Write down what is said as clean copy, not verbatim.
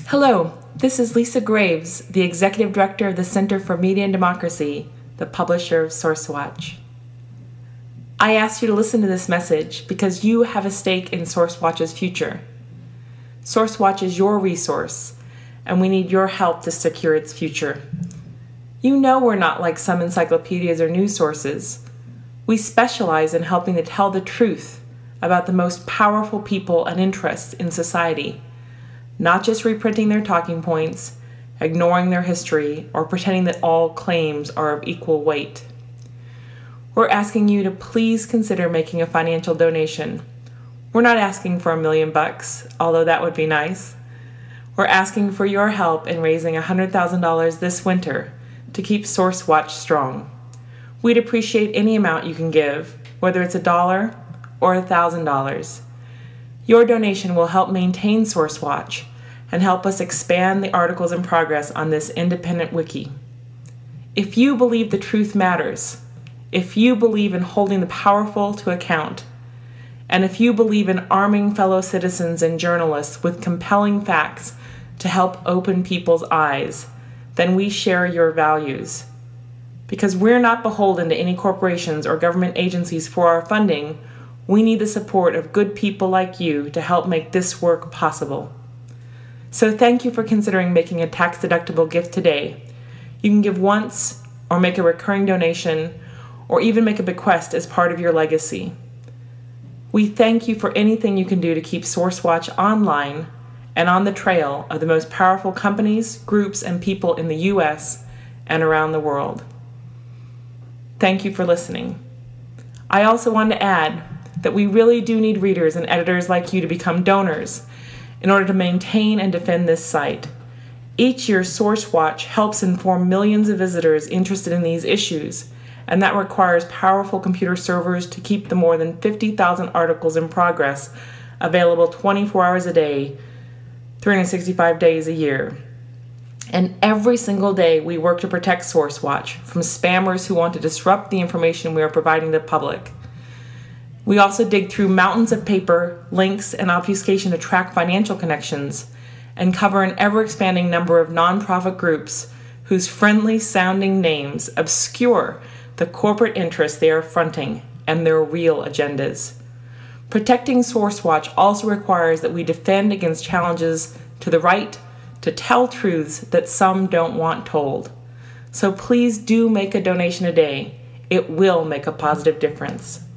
Hello, this is Lisa Graves, the Executive Director of the Center for Media and Democracy, the publisher of SourceWatch. I asked you to listen to this message because you have a stake in SourceWatch's future. SourceWatch is your resource, and we need your help to secure its future. You know we're not like some encyclopedias or news sources. We specialize in helping to tell the truth about the most powerful people and interests in society, not just reprinting their talking points, ignoring their history, or pretending that all claims are of equal weight. We're asking you to please consider making a financial donation. We're not asking for $1 million, although that would be nice. We're asking for your help in raising $100,000 this winter to keep SourceWatch strong. We'd appreciate any amount you can give, whether it's $1 or $1,000. Your donation will help maintain SourceWatch and help us expand the articles in progress on this independent wiki. If you believe the truth matters, if you believe in holding the powerful to account, and if you believe in arming fellow citizens and journalists with compelling facts to help open people's eyes, then we share your values. Because we're not beholden to any corporations or government agencies for our funding, we need the support of good people like you to help make this work possible. So thank you for considering making a tax-deductible gift today. You can give once, or make a recurring donation, or even make a bequest as part of your legacy. We thank you for anything you can do to keep SourceWatch online and on the trail of the most powerful companies, groups, and people in the U.S. and around the world. Thank you for listening. I also want to add that we really do need readers and editors like you to become donors in order to maintain and defend this site. Each year, SourceWatch helps inform millions of visitors interested in these issues, and that requires powerful computer servers to keep the more than 50,000 articles in progress available 24 hours a day, 365 days a year. And every single day, we work to protect SourceWatch from spammers who want to disrupt the information we are providing the public. We also dig through mountains of paper, links, and obfuscation to track financial connections and cover an ever-expanding number of nonprofit groups whose friendly-sounding names obscure the corporate interests they are fronting and their real agendas. Protecting SourceWatch also requires that we defend against challenges to the right to tell truths that some don't want told. So please do make a donation today. It will make a positive difference.